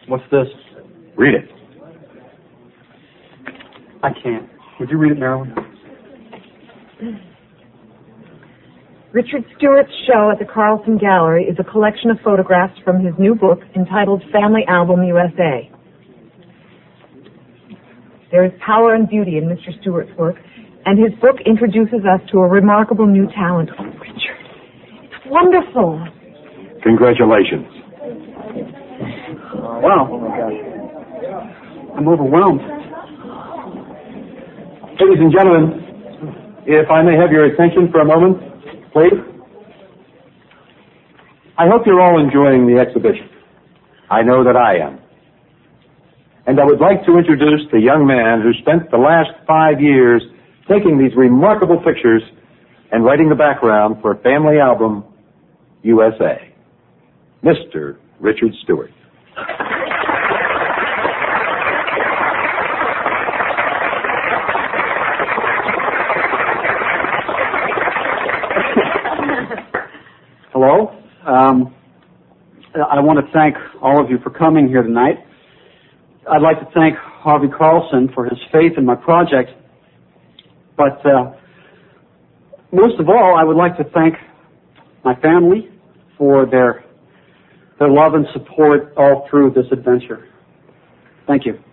What's this? Read it. I can't. Would you read it, Marilyn? Richard Stewart's show at the Carlson Gallery is a collection of photographs from his new book entitled Family Album USA. There is power and beauty in Mr. Stewart's work, and his book introduces us to a remarkable new talent. Oh, Richard, it's wonderful. Congratulations. Wow. Oh, my gosh. I'm overwhelmed. Ladies and gentlemen, if I may have your attention for a moment, please. I hope you're all enjoying the exhibition. I know that I am. And I would like to introduce the young man who spent the last 5 years taking these remarkable pictures and writing the background for Family Album USA, Mr. Richard Stewart. Hello. I want to thank all of you for coming here tonight. I'd like to thank Harvey Carlson for his faith in my project. But most of all, I would like to thank my family for their love and support all through this adventure. Thank you.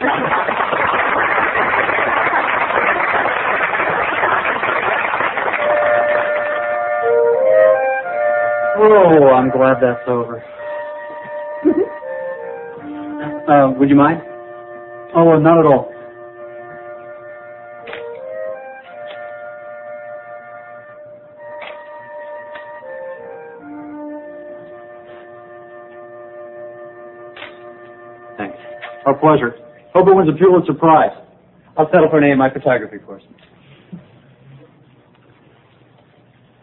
Oh, I'm glad that's over. Would you mind? Oh, not at all. Thanks. Our pleasure. Hope it wins a Pulitzer Prize. I'll settle for an A in my photography course.